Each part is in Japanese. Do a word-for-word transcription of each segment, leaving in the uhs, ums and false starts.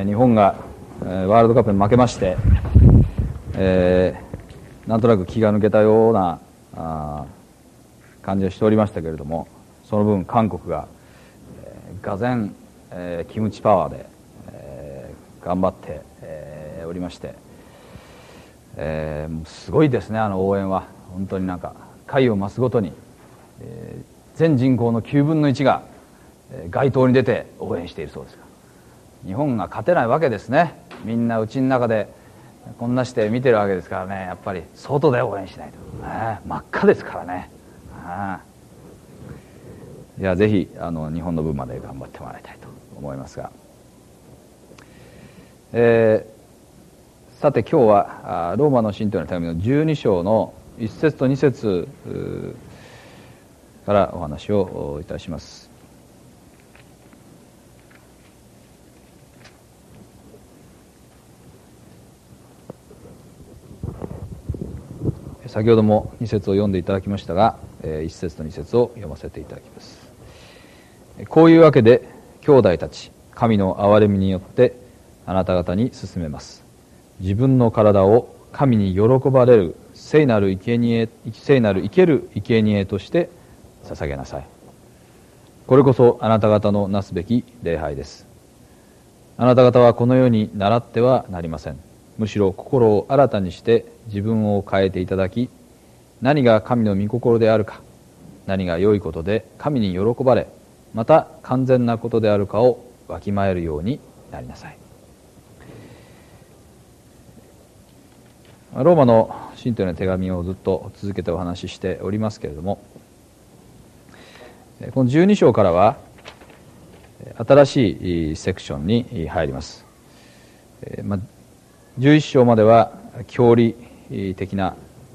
日本がワールドカップに負けまして、えー、なんとなく気が抜けたようなあ感じをしておりましたけれども、その分韓国が、えー、がぜん、えー、キムチパワーで、えー、頑張って、えー、おりまして、えー、すごいですね。あの応援は本当になんか回を増すごとに、えー、全人口のきゅうぶんのいちが、えー、街頭に出て応援しているそうですが、日本が勝てないわけですね。みんなうちの中でこんなして見てるわけですからね。やっぱり外で応援しないと、ね、真っ赤ですからね。あいやぜひあの日本の分まで頑張ってもらいたいと思いますが、えー、さて今日はローマの信徒への手紙のじゅうに章のいっ節とに節からお話をいたします。先ほどもに節を読んでいただきましたが、いっ節とに節を読ませていただきます。こういうわけで兄弟たち、神の憐れみによってあなた方に勧めます。自分の体を神に喜ばれる聖なる生贄、聖なる生ける生贄として捧げなさい。これこそあなた方のなすべき礼拝です。あなた方はこのように習ってはなりません。むしろ心を新たにして自分を変えていただき、何が神の御心であるか、何が良いことで神に喜ばれ、また完全なことであるかをわきまえるようになりなさい。ローマの信徒への手紙をずっと続けてお話ししておりますけれども、このじゅうに章からは新しいセクションに入ります。まあじゅういち章までは教理的な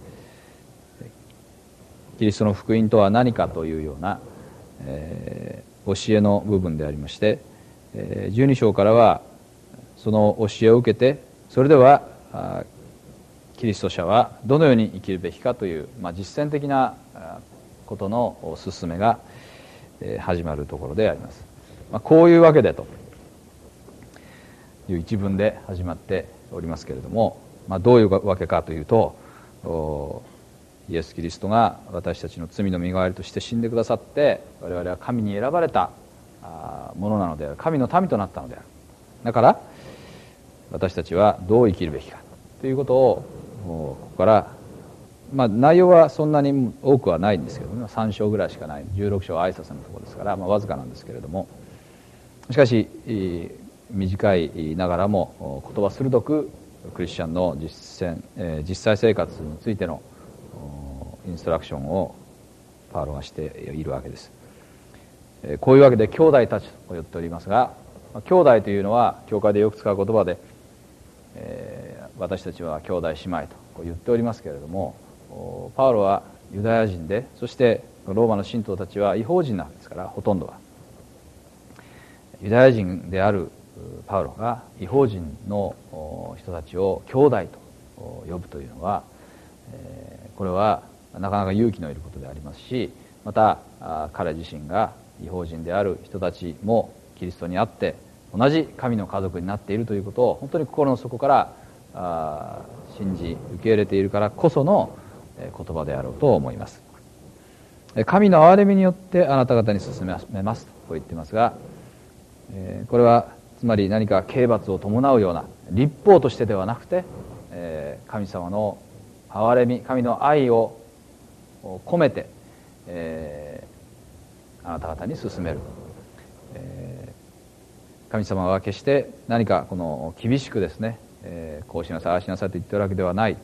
キリストの福音とは何かというような、えー、教えの部分でありまして、えー、じゅうに章からはその教えを受けて、それではキリスト者はどのように生きるべきかという、まあ、実践的なことのお勧めが始まるところであります。まあ、こういうわけでという一文で始まっておりますけれども、まあ、どういうわけかというと、イエス・キリストが私たちの罪の身代わりとして死んでくださって、我々は神に選ばれたものなのである、神の民となったのである。だから私たちはどう生きるべきかということをここから、まあ、内容はそんなに多くはないんですけども、さん章ぐらいしかない、じゅうろく章挨拶のところですから、まあ、わずかなんですけれども、しかし短いながらも言葉鋭くクリスチャンの実践、えー、実際生活についてのインストラクションをパウロがしているわけです。えー、こういうわけで兄弟たちと言っておりますが、兄弟というのは教会でよく使う言葉で、えー、私たちは兄弟姉妹とこう言っておりますけれども、パウロはユダヤ人で、そしてローマの信徒たちは異邦人なわけですから、ほとんどはユダヤ人であるパウロが異邦人の人たちを兄弟と呼ぶというのは、これはなかなか勇気のいることでありますし、また彼自身が異邦人である人たちもキリストにあって同じ神の家族になっているということを本当に心の底から信じ受け入れているからこその言葉であろうと思います。神の憐れみによってあなた方に進めますとこう言っていますが、これはつまり何か刑罰を伴うような律法としてではなくて、えー、神様の憐れみ、神の愛を込めて、えー、あなた方に進める、えー、神様は決して何かこの厳しくですね、えー、こうしなさいああしなさいと言ってるわけではない、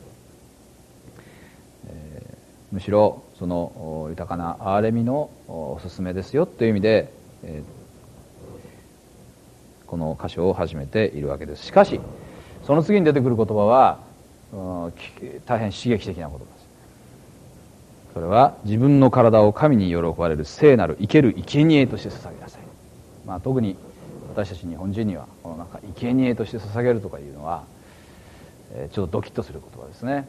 えー、むしろその豊かな憐れみのお勧めですよという意味で、えーこの箇所を始めているわけです。しかしその次に出てくる言葉は大変刺激的な言葉です。それは自分の体を神に喜ばれる聖なる生ける生贄として捧げなさい。まあ、特に私たち日本人にはこのなんか生贄として捧げるとかいうのは、えー、ちょっとドキッとする言葉ですね。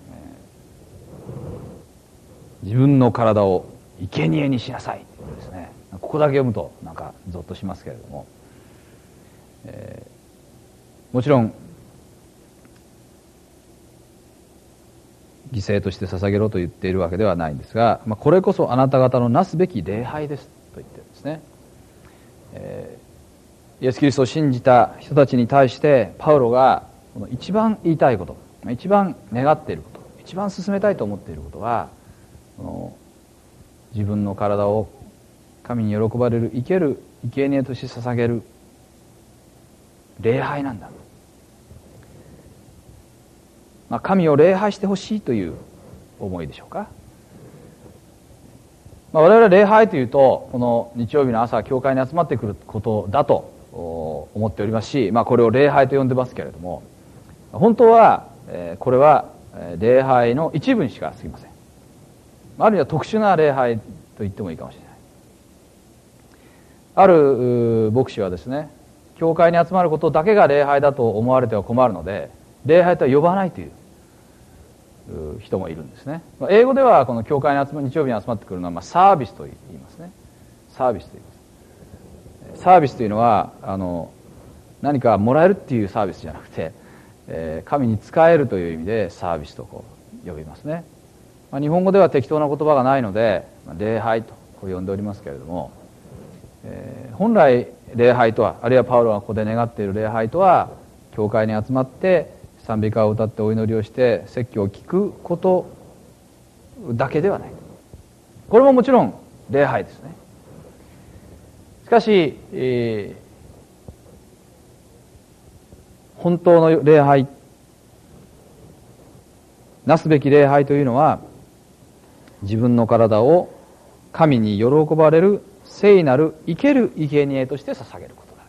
えー、自分の体を生贄にしなさいということですね。ここだけ読むとなんかゾッとしますけれども、えもちろん犠牲として捧げろと言っているわけではないんですが、まあ、これこそあなた方のなすべき礼拝ですと言ってるんですね。えー、イエス・キリストを信じた人たちに対してパウロがこの一番言いたいこと、一番願っていること、一番進めたいと思っていることは、この自分の体を神に喜ばれる生ける生贄として捧げる礼拝なんだ。まあ、神を礼拝してほしいという思いでしょうか。まあ、我々は礼拝というとこの日曜日の朝教会に集まってくることだと思っておりますし、まあ、これを礼拝と呼んでますけれども、本当はこれは礼拝の一部にしか過ぎません。あるいは特殊な礼拝と言ってもいいかもしれない。ある牧師はですね、教会に集まることだけが礼拝だと思われては困るので、礼拝とは呼ばないという人もいるんですね。英語ではこの教会に集ま日曜日に集まってくるのは、まあ、サービスと言いますね。サービスと言います。サービスというのはあの何かもらえるっていうサービスじゃなくて、えー、神に仕えるという意味でサービスとこう呼びますね。まあ、日本語では適当な言葉がないので、まあ、礼拝とこう呼んでおりますけれども、えー、本来礼拝とは、あるいはパウロがここで願っている礼拝とは、教会に集まって賛美歌を歌ってお祈りをして説教を聞くことだけではない。これももちろん礼拝ですね。しかし、えー、本当の礼拝、なすべき礼拝というのは、自分の体を神に喜ばれる聖なる生ける生贄として捧げることだ。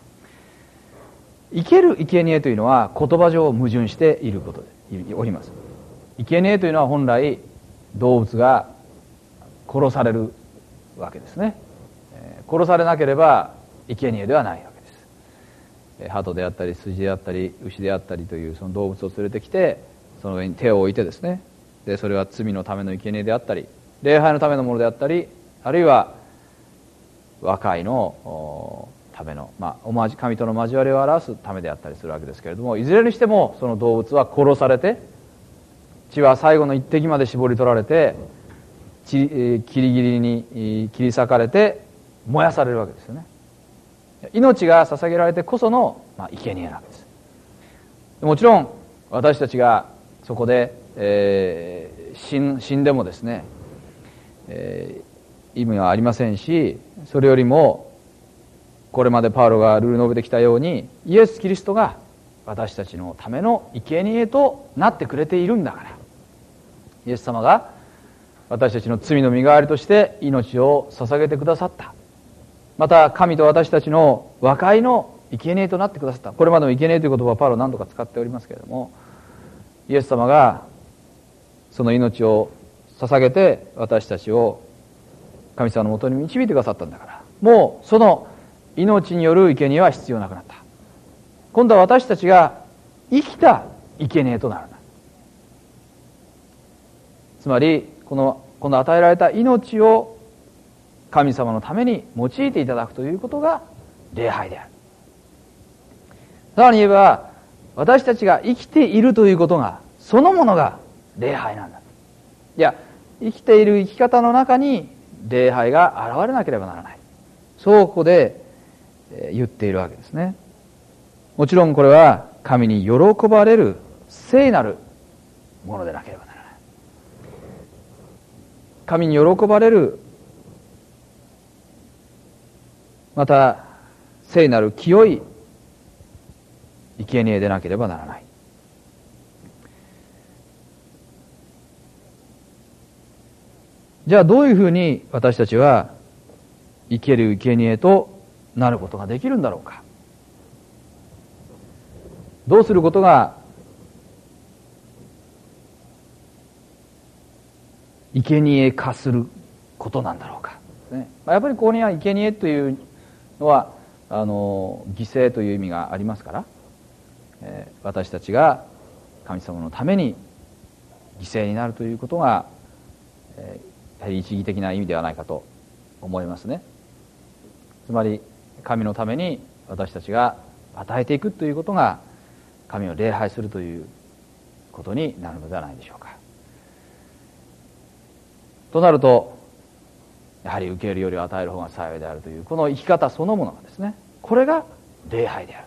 生ける生贄というのは言葉上矛盾していることでおります。生贄というのは本来動物が殺されるわけですね。殺されなければ生贄ではないわけです。鳩であったり羊であったり牛であったりというその動物を連れてきて、その上に手を置いてですね、でそれは罪のための生贄であったり、礼拝のためのものであったり、あるいは和解のための、まあ、神との交わりを表すためであったりするわけですけれども、いずれにしてもその動物は殺されて、血は最後の一滴まで絞り取られて、切り切り切りに切り裂かれて燃やされるわけですよね。命が捧げられてこその、まあ、生贄なわけです。もちろん私たちがそこで、えー、死ん、死んでもですね、えー、意味はありませんし、それよりもこれまでパウロがルール述べてきたように、イエス・キリストが私たちのための生贄となってくれているんだから、イエス様が私たちの罪の身代わりとして命を捧げてくださった。また神と私たちの和解の生贄となってくださった。これまでの生贄という言葉はパウロは何度か使っておりますけれども、イエス様がその命を捧げて私たちを神様のもとに導いてくださったんだから、もうその命による生贄は必要なくなった。今度は私たちが生きた生贄となるんだ。つまりこのこの与えられた命を神様のために用いていただくということが礼拝である。さらに言えば、私たちが生きているということがそのものが礼拝なんだ。いや、生きている生き方の中に礼拝が現れなければならない。そうここで言っているわけですね。もちろんこれは神に喜ばれる聖なるものでなければならない。神に喜ばれる、また聖なる清い生贄でなければならない。じゃあどういうふうに私たちは生ける生贄となることができるんだろうか。どうすることが生贄化することなんだろうか、ね、やっぱりここには生贄というのはあの犠牲という意味がありますから、えー、私たちが神様のために犠牲になるということが、えー、やはり一義的な意味ではないかと思いますね。つまり神のために私たちが与えていくということが神を礼拝するということになるのではないでしょうか。となるとやはり受けるより与える方が幸いであるというこの生き方そのものがですね、これが礼拝である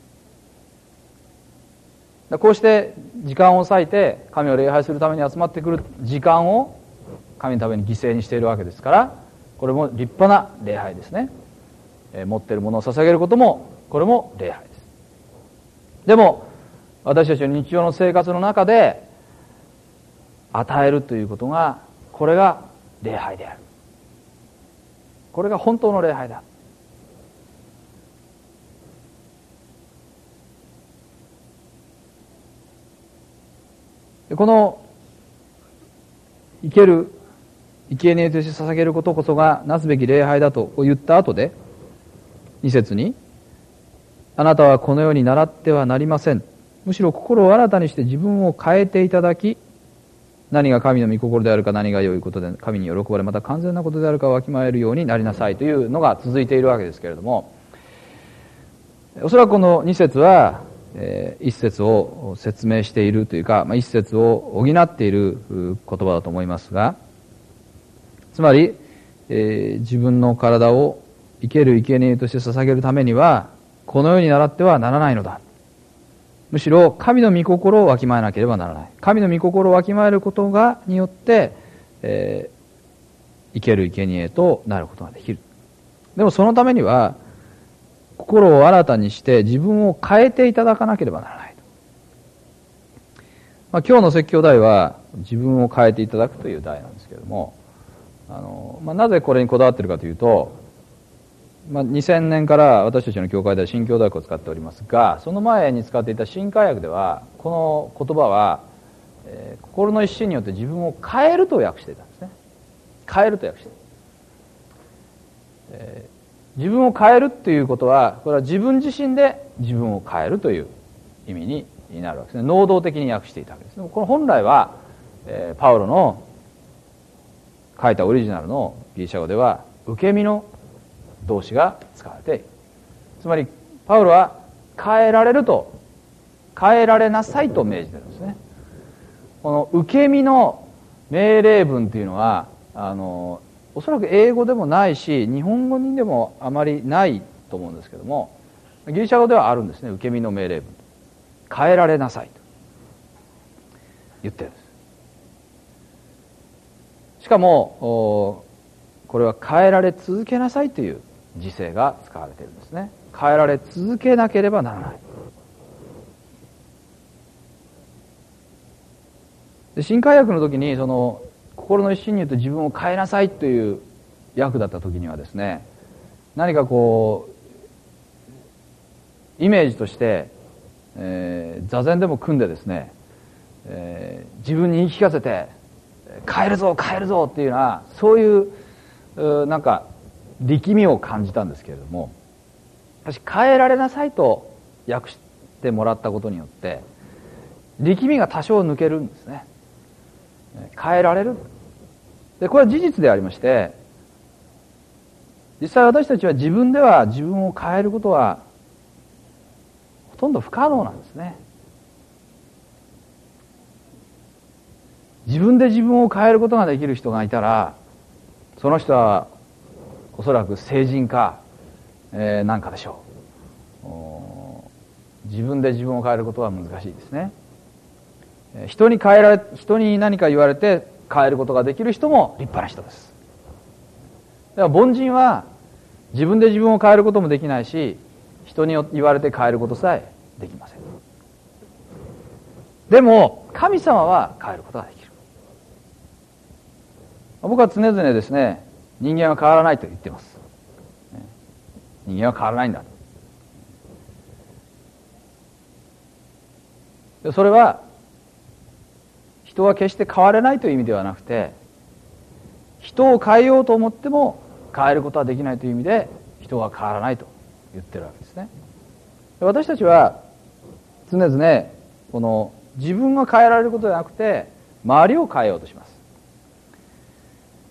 と。こうして時間を割いて神を礼拝するために集まってくる時間を神のために犠牲にしているわけですから、これも立派な礼拝ですね。えー、持っているものを捧げることもこれも礼拝です。でも私たちの日常の生活の中で与えるということが、これが礼拝である。これが本当の礼拝だ。この生ける生贄として捧げることこそがなすべき礼拝だと言った後で、に節に、あなたはこのように習ってはなりません。むしろ心を新たにして自分を変えていただき、何が神の御心であるか、何が良いことで神に喜ばれ、また完全なことであるかをわきまえるようになりなさいというのが続いているわけですけれども、おそらくこのに節は、えー、いち節を説明しているというか、まあ、いち節を補っている言葉だと思いますが、つまり、えー、自分の体を生ける生贄として捧げるためにはこのように習ってはならないのだ。むしろ神の御心をわきまえなければならない。神の御心をわきまえることがによって、えー、生ける生贄となることができる。でもそのためには心を新たにして自分を変えていただかなければならない。まあ、今日の説教題は自分を変えていただくという題なんですけれども、あの、まあ、なぜこれにこだわっているかというと、まあ、にせんねんから私たちの教会では新教大学を使っておりますが、その前に使っていた新海訳ではこの言葉は、えー、心の一心によって自分を変えると訳していたんですね。変えると訳していた、えー、自分を変えるということは、これは自分自身で自分を変えるという意味になるわけですね。能動的に訳していたわけですね。これ本来は、えー、パウロの書いたオリジナルのギリシャ語では受け身の動詞が使われている。つまりパウロは変えられると、変えられなさいと命じているんですね。この受け身の命令文というのは、あのおそらく英語でもないし日本語にでもあまりないと思うんですけども、ギリシャ語ではあるんですね。受け身の命令文、変えられなさいと言ってるんです。しかもこれは変えられ続けなさいという時制が使われているんですね。変えられ続けなければならない。で、新海訳の時にその心の一心によって自分を変えなさいという訳だった時にはですね、何かこうイメージとして、えー、座禅でも組んでですね、えー、自分に言い聞かせて変えるぞ変えるぞっていうような、そういうなんか力みを感じたんですけれども、私変えられなさいと訳してもらったことによって力みが多少抜けるんですね。変えられる。で、これは事実でありまして、実際私たちは自分では自分を変えることはほとんど不可能なんですね。自分で自分を変えることができる人がいたら、その人はおそらく聖人か、えー、なんかでしょう。自分で自分を変えることは難しいですね。人に変えられ、人に何か言われて変えることができる人も立派な人です。だから凡人は自分で自分を変えることもできないし、人に言われて変えることさえできません。でも神様は変えることができる。僕は常々ですね、人間は変わらないと言っています。人間は変わらないんだ。それは人は決して変われないという意味ではなくて、人を変えようと思っても変えることはできないという意味で、人は変わらないと言ってるわけですね。私たちは常々この自分が変えられることではなくて、周りを変えようとします。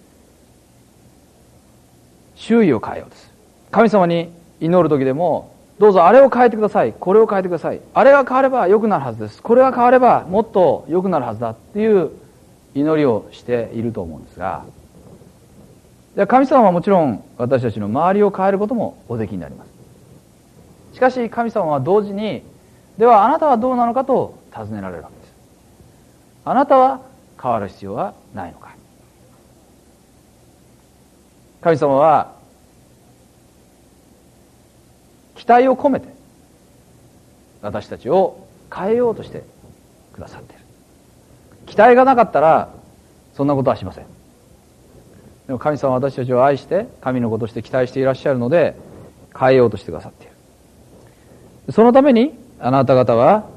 周囲を変えようとする。神様に祈る時でも、 どうぞあれを変えてください、これを変えてください、あれが変われば良くなるはずです、これが変わればもっと良くなるはずだっていう祈りをしていると思うんですが、神様はもちろん私たちの周りを変えることもおできになります。しかし神様は同時に、ではあなたはどうなのかと尋ねられるわけです。あなたは変わる必要はないのか。神様は期待を込めて私たちを変えようとしてくださっている。期待がなかったらそんなことはしません。でも神様は私たちを愛して神の子として期待していらっしゃるので変えようとしてくださっている。そのためにあなた方は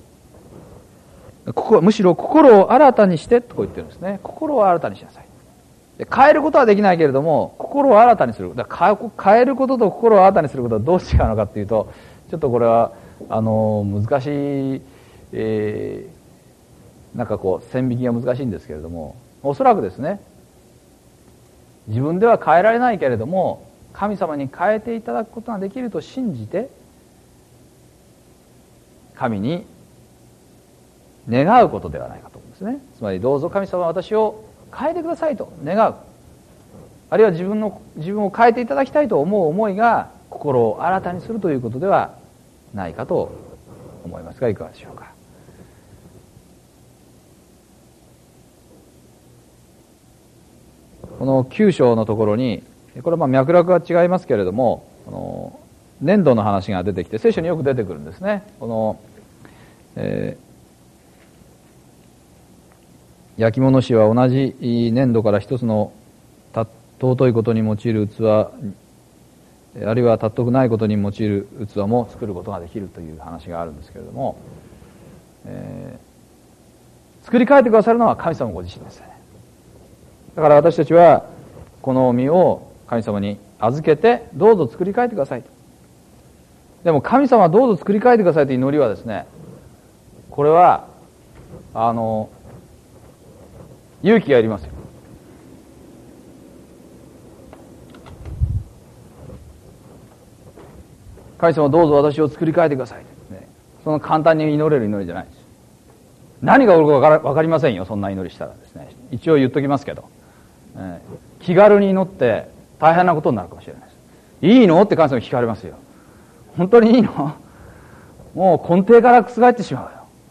ここむしろ心を新たにしてとこう言ってるんですね。心を新たにしなさい。変えることはできないけれども心を新たにする。だから変えることと心を新たにすることはどう違うのかっていうと、ちょっとこれはあの難しい、えー、なんかこう線引きが難しいんですけれども、おそらくですね、自分では変えられないけれども神様に変えていただくことができると信じて神に願うことではないかと思うんですね。つまりどうぞ神様は私を変えてくださいと願う、あるいは自分の自分を変えていただきたいと思う思いが心を新たにするということではないかと思いますが、いかがでしょうか。このきゅう章のところに、これはまあ脈絡は違いますけれども、この粘土の話が出てきて聖書によく出てくるんですね。この、えー、焼き物師は同じ粘土から一つの尊いことに用いる器、あるいは尊くないことに用いる器も作ることができるという話があるんですけれども、えー、作り変えてくださるのは神様ご自身ですね。だから私たちはこの実を神様に預けてどうぞ作り変えてくださいと。でも神様はどうぞ作り変えてくださいという祈りはですね、これはあの勇気がいりますよ。神様どうぞ私を作り変えてください、ね、その簡単に祈れる祈りじゃないです。何が起こるか分かりませんよ、そんな祈りしたらですね。一応言っときますけど、えー、気軽に祈って大変なことになるかもしれないです。いいのって神様に聞かれますよ。本当にいいの？もう根底から覆ってしまうよ。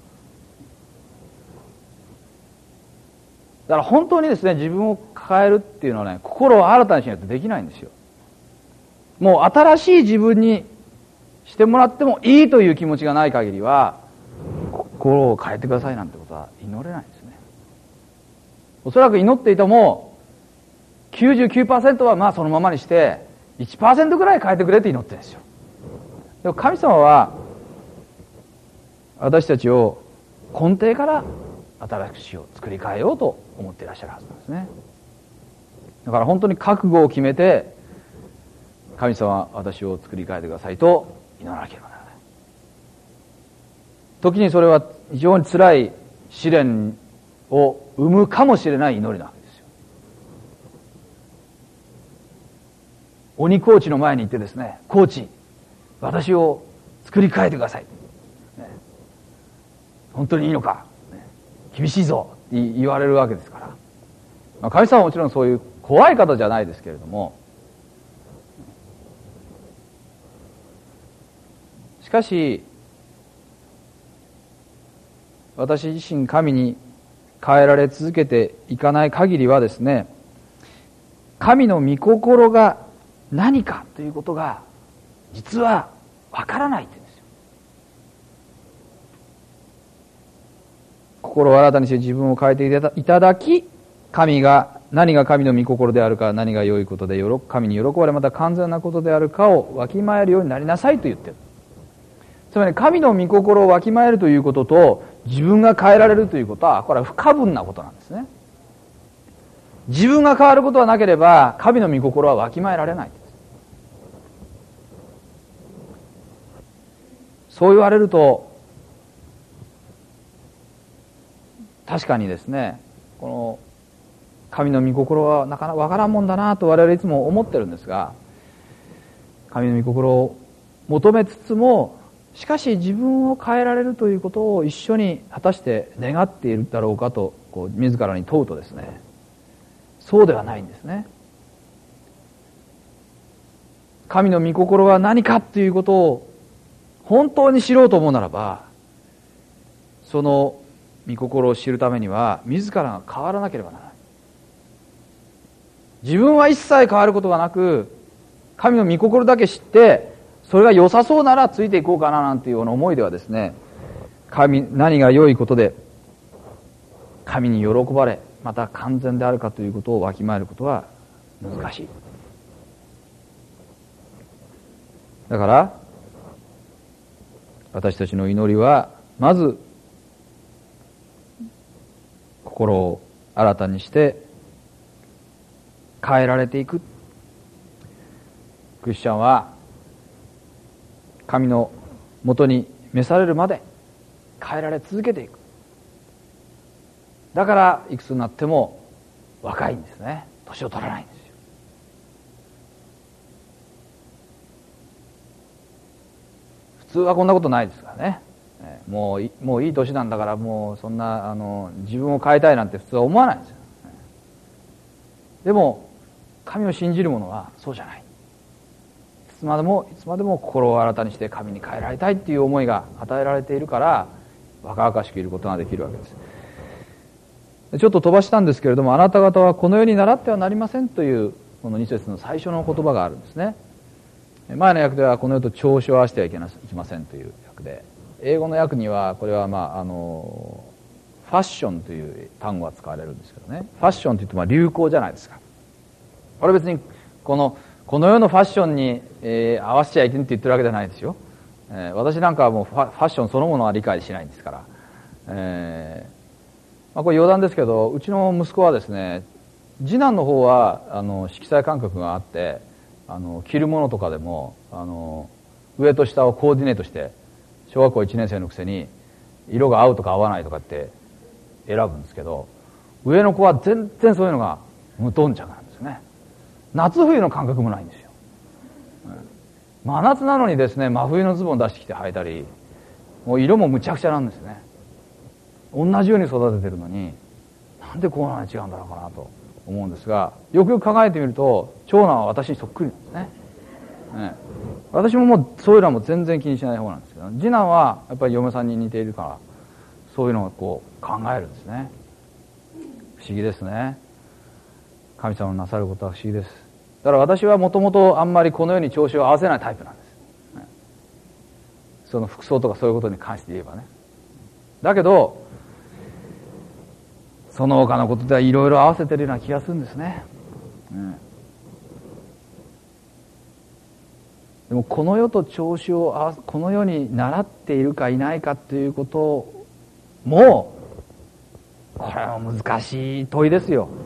だから本当にですね、自分を変えるっていうのはね、心を新たにしないとできないんですよ。もう新しい自分にしてもらってもいいという気持ちがない限りは、心を変えてくださいなんてことは祈れないんですね。おそらく祈っていても きゅうじゅうきゅうパーセント はまあそのままにして いちパーセント ぐらい変えてくれって祈ってるんですよ。でも神様は私たちを根底から新しくを作り変えようと思っていらっしゃるはずなんですね。だから本当に覚悟を決めて、神様私を作り変えてくださいと祈らなければならない。時にそれは非常に辛い試練を生むかもしれない祈りなわけですよ。鬼コーチの前に行ってですね、コーチ私を作り変えてください、ね、本当にいいのか、ね、厳しいぞって言われるわけですから、まあ、神様はもちろんそういう怖い方じゃないですけれども、しかし私自身神に変えられ続けていかない限りはですね、神の御心が何かということが実はわからないって言うんですよ。心を新たにして自分を変えていただき、神が何が神の御心であるか、何が良いことで神に喜ばれまた完全なことであるかをわきまえるようになりなさいと言っている。つまり神の御心をわきまえるということと自分が変えられるということは、これは不可分なことなんですね。自分が変わることはなければ神の御心はわきまえられない。そう言われると確かにですね、この神の御心はなかなかわからんもんだなと我々いつも思ってるんですが、神の御心を求めつつも、しかし自分を変えられるということを一緒に果たして願っているだろうかと、こう自らに問うとですね、そうではないんですね。神の御心は何かということを本当に知ろうと思うならば、その御心を知るためには自らが変わらなければならない。自分は一切変わることがなく、神の御心だけ知って、それが良さそうならついていこうかななんていうような思いではですね、神、何が良いことで神に喜ばれ、また完全であるかということをわきまえることは難しい。だから私たちの祈りは、まず心を新たにして変えられていく。クリスチャンは神のもとに召されるまで変えられ続けていく。だからいくつになっても若いんですね。年を取らないんですよ。普通はこんなことないですからね。もうもういい年なんだから、もうそんなあの自分を変えたいなんて普通は思わないんですよ。でも神を信じる者はそうじゃない。いつまでもいつまでも心を新たにして神に変えられたいっていう思いが与えられているから、若々しくいることができるわけです。ちょっと飛ばしたんですけれども、あなた方はこの世に習ってはなりませんというこのに節の最初の言葉があるんですね。前の訳ではこの世と調子を合わせてはいけませんという訳で、英語の訳にはこれはまああのファッションという単語が使われるんですけどね、ファッションといってまあ流行じゃないですか。これ別にこのこの世のファッションに、えー、合わせちゃいけんって言ってるわけじゃないですよ。えー、私なんかはもうファ、ファッションそのものは理解しないんですから、えーまあ、これ余談ですけど、うちの息子はですね、次男の方はあの色彩感覚があって、あの着るものとかでもあの上と下をコーディネートして、小学校いちねん生のくせに色が合うとか合わないとかって選ぶんですけど、上の子は全然そういうのが無頓着なんですね。夏冬の感覚もないんですよ。真夏なのにですね、真冬のズボン出してきて履いたり、もう色もむちゃくちゃなんですね。同じように育ててるのに、なんでこうなのに違うんだろうかなと思うんですが、よくよく考えてみると、長男は私にそっくりなんですね。ね、私ももうそういうのはもう全然気にしない方なんですけど、次男はやっぱり嫁さんに似ているから、そういうのをこう考えるんですね。不思議ですね。神様のなさることは不思議です。だから私はもともとあんまりこの世に調子を合わせないタイプなんです、ね、その服装とかそういうことに関して言えばね。だけどその他のことではいろいろ合わせてるような気がするんですね、うん、でもこの世と調子を合わせ、この世に習っているかいないかということも、これは難しい問いですよ。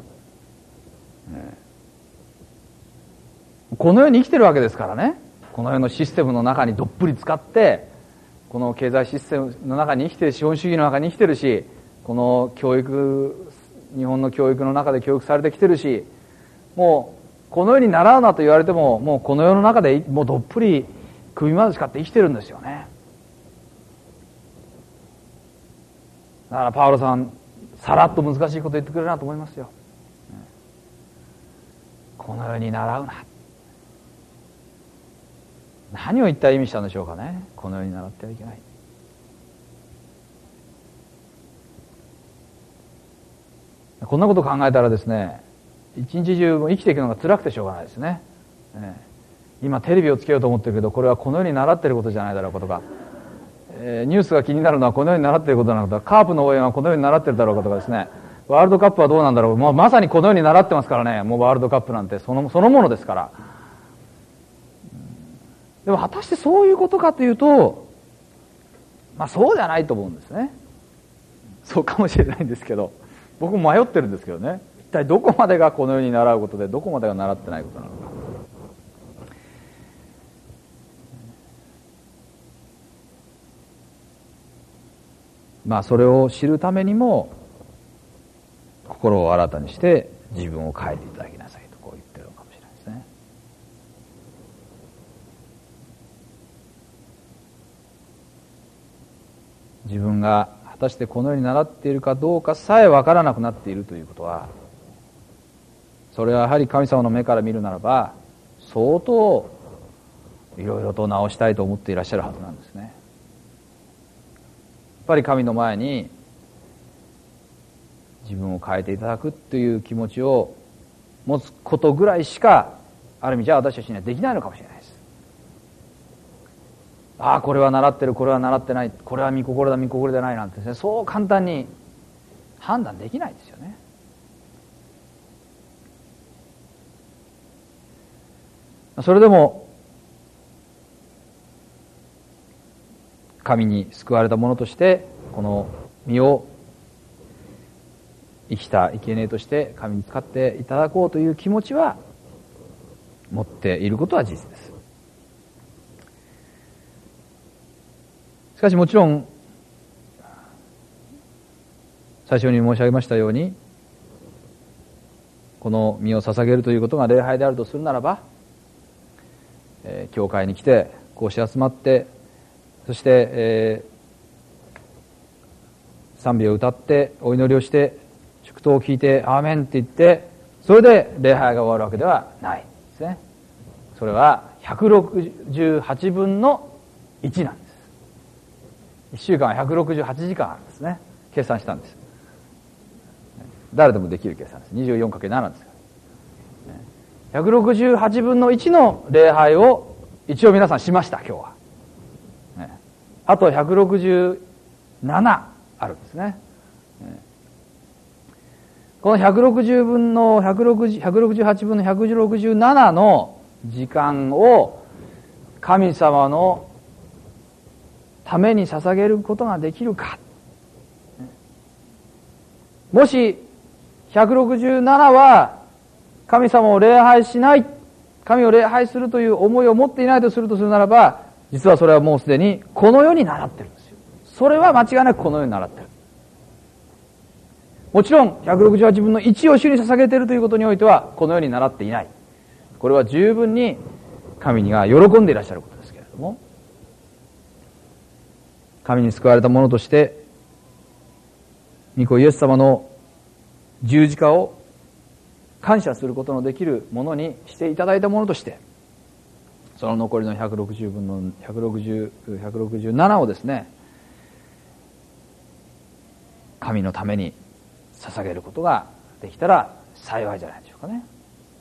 この世に生きてるわけですからね。この世のシステムの中にどっぷり使って、この経済システムの中に生きてる、資本主義の中に生きてるし、この教育、日本の教育の中で教育されてきてるし、もうこの世に習うなと言われても、もうこの世の中でもうどっぷり首まで使って生きてるんですよね。だからパウロさん、さらっと難しいこと言ってくれるなと思いますよ。この世に習うな。何を一体意味したんでしょうかね。この世に習ってはいけない。こんなことを考えたらですね、一日中生きていくのが辛くてしょうがないですね。今テレビをつけようと思ってるけど、これはこの世に習っていることじゃないだろうかとか、えー、ニュースが気になるのはこの世に習っていることなのかとか、カープの応援はこの世に習っているだろうかとかですね、ワールドカップはどうなんだろう、まあ、まさにこの世に習ってますからね。もうワールドカップなんてその、そのものですから。でも果たしてそういうことかというと、まあそうじゃないと思うんですね。そうかもしれないんですけど、僕も迷ってるんですけどね。一体どこまでがこの世に習うことで、どこまでが習ってないことなのか。まあそれを知るためにも、心を新たにして自分を変えていただきなさいとこう言ってるのかもしれないですね。 自分が果たしてこのように習っているかどうかさえ分からなくなっているということは、それはやはり神様の目から見るならば相当いろいろと直したいと思っていらっしゃるはずなんですね。やっぱり神の前に自分を変えていただくという気持ちを持つことぐらいしか、ある意味じゃ私たちにはできないのかもしれないです。ああこれは習ってる、これは習ってない、これは御心だ御心でないなんてですね、そう簡単に判断できないですよね。それでも神に救われた者としてこの身を生きた生贄として神に使っていただこうという気持ちは持っていることは事実です。しかしもちろん最初に申し上げましたように、この身を捧げるということが礼拝であるとするならば、えー、教会に来てこうして集まって、そして、えー、賛美を歌ってお祈りをして祝祷を聞いてアーメンって言ってそれで礼拝が終わるわけではないですね。それはひゃくろくじゅうはちぶんのいちなんです。いっしゅうかんはひゃくろくじゅうはちじかんあるんですね。計算したんです。誰でもできる計算です。 にじゅうよんかけるなな ですから、ひゃくろくじゅうはちぶんのいちの礼拝を一応皆さんしました。今日は、ね、あとひゃくろくじゅうななあるんですね。このひゃくろくじゅうぶんのひゃくろくじゅう ひゃくろくじゅうはちぶんのひゃくろくじゅうななの時間を神様のために捧げることができるか。もしひゃくろくじゅうななは神様を礼拝しない、神を礼拝するという思いを持っていないとするとするならば、実はそれはもうすでにこの世に習ってるんですよ。それは間違いなくこの世に習ってる。もちろんひゃくろくじゅうはちぶんのいちを主に捧げているということにおいてはこの世に習っていない。これは十分に神には喜んでいらっしゃることですけれども、神に救われた者として御子イエス様の十字架を感謝することのできるものにしていただいたものとして、その残りのひゃくろくじゅうぶんのひゃくろくじゅう、ひゃくろくじゅうななをですね、神のために捧げることができたら幸いじゃないでしょうかね。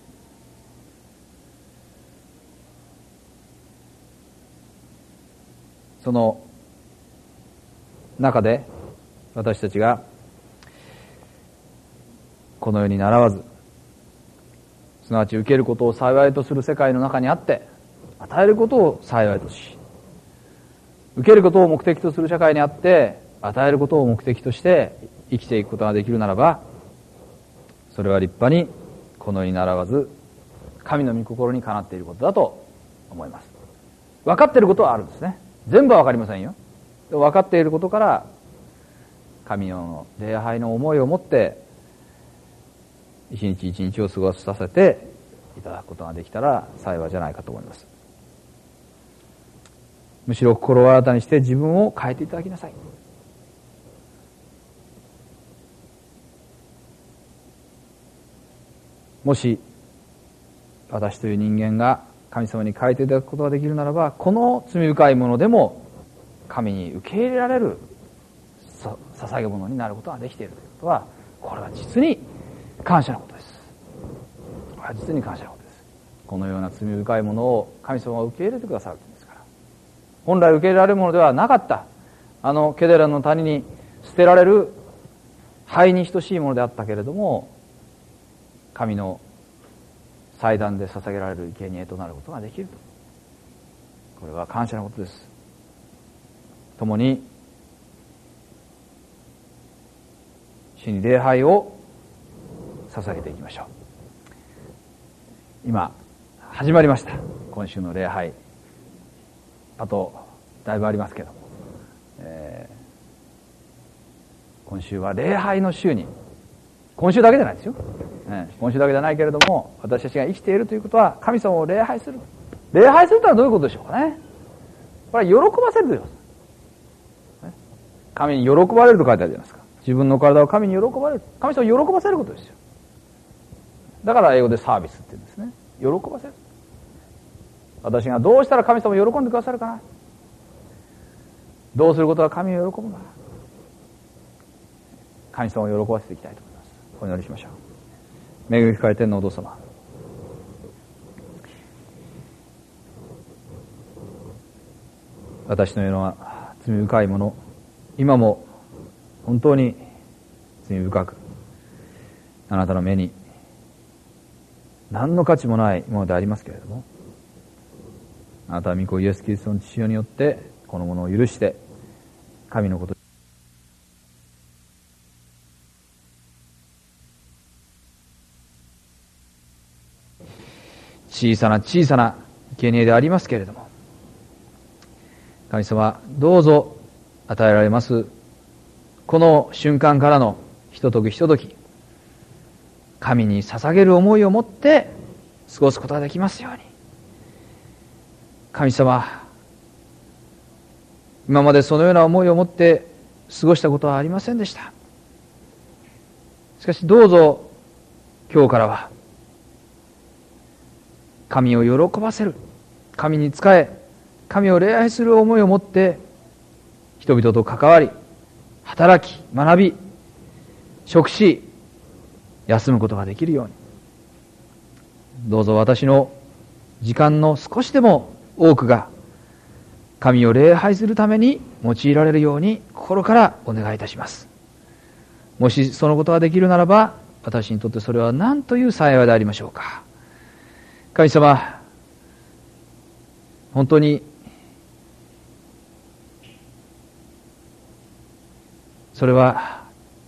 その中で私たちがこの世に習わず、すなわち受けることを幸いとする世界の中にあって与えることを幸いとし、受けることを目的とする社会にあって与えることを目的として生きていくことができるならば、それは立派にこの世に習わず神の御心にかなっていることだと思います。分かっていることはあるんですね。全部は分かりませんよ。分かっていることから神の礼拝の思いを持って一日一日を過ごさせていただくことができたら幸いじゃないかと思います。むしろ心を新たにして自分を変えていただきなさい。もし私という人間が神様に変えていただくことができるならば、この罪深いものでも神に受け入れられる捧げ物になることができているということは、これは実に感謝のことです。これは実に感謝のことです。このような罪深いものを神様は受け入れてくださるんですから。本来受け入れられるものではなかったあのケデラの谷に捨てられる灰に等しいものであったけれども、神の祭壇で捧げられる生贄となることができると。これは感謝のことです。共に主に礼拝を捧げていきましょう。今始まりました今週の礼拝。あとだいぶありますけども、えー、今週は礼拝の週に、今週だけじゃないですよ、ね、今週だけじゃないけれども、私たちが生きているということは神様を礼拝する。礼拝するとはどういうことでしょうかね。これは喜ばせるということです。 神に喜ばれると書いてあるじゃないですか。自分の体を神に喜ばれる。神様を喜ばせることですよ。だから英語でサービスって言うんですね。喜ばせる。私がどうしたら神様を喜んでくださるかな。どうすることが神を喜ぶかな。神様を喜ばせていきたいと思います。お祈りしましょう。恵み深い天のお父様、私のような罪深いもの、今も本当に罪深く、あなたの目に何の価値もないものでありますけれども、あなたは御子イエス・キリストの血潮によってこのものを許して神のこと、小さな小さな生贄でありますけれども、神様どうぞ与えられますこの瞬間からのひとときひととき、神に捧げる思いを持って過ごすことができますように。神様、今までそのような思いを持って過ごしたことはありませんでした。しかしどうぞ今日からは神を喜ばせる、神に仕え、神を礼拝する思いを持って人々と関わり、働き、学び、食し、休むことができるように、どうぞ私の時間の少しでも多くが神を礼拝するために用いられるように心からお願いいたします。もしそのことができるならば、私にとってそれは何という幸いでありましょうか。神様、本当にそれは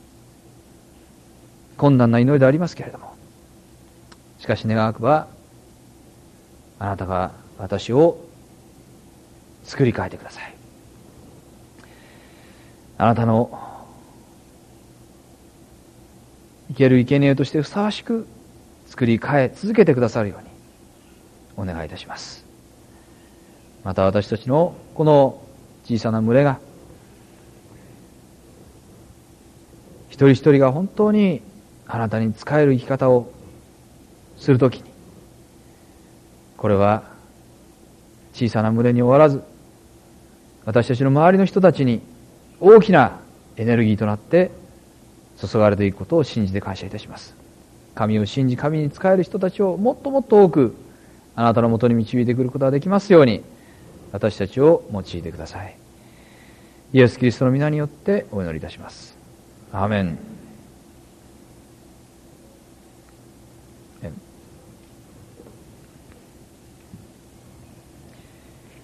困難な祈りでありますけれども、しかし願わくばあなたが私を作り変えてください。あなたの生ける生贄としてふさわしく作り変え続けてくださるようにお願いいたします。また私たちのこの小さな群れが一人一人が本当にあなたに仕える生き方をするときに、これは小さな群れに終わらず、私たちの周りの人たちに大きなエネルギーとなって注がれていくことを信じて感謝いたします。神を信じ神に仕える人たちをもっともっと多くあなたのもとに導いてくることができますように、私たちを用いてください。イエス・キリストの皆によってお祈りいたします。アーメン。